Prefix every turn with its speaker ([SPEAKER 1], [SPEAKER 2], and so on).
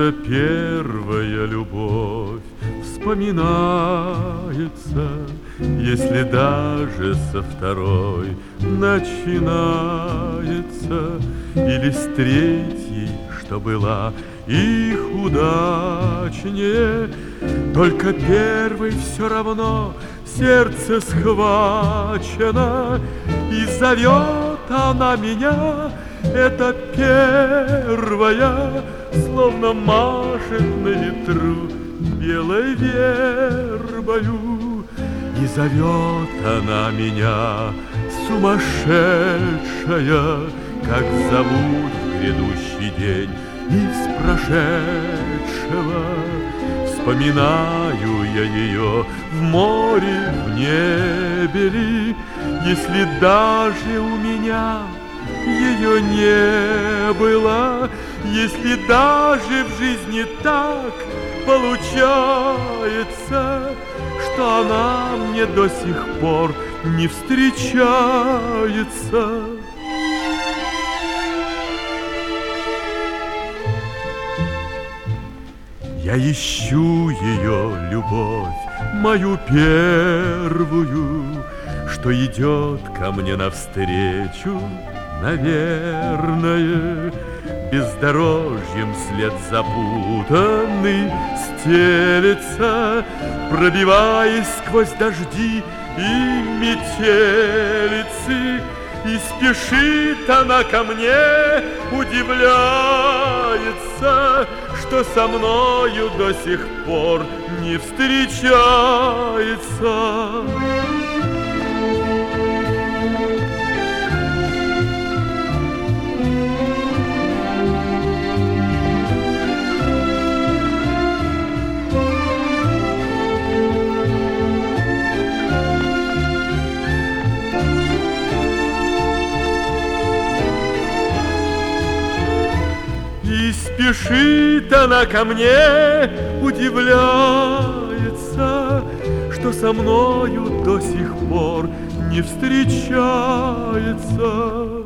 [SPEAKER 1] Эта первая любовь вспоминается, если даже со второй начинается, или с третьей, что была их удачнее. Только первой все равно сердце схвачено, и зовет она меня, это первая, словно машет на ветру белой вербою. И зовет она меня, сумасшедшая, как зовут в грядущий день из прошедшего. Вспоминаю я ее в море, в небе ли, если даже у меня ее не было, если даже в жизни так получается, что она мне до сих пор не встречается. Я ищу ее любовь, мою первую, что идет ко мне навстречу, наверное, бездорожьем след запутанный стелется, пробиваясь сквозь дожди и метелицы. И спешит она ко мне, удивляется, что со мною до сих пор не встречается. И спешит она ко мне, удивляется, что со мною до сих пор не встречается.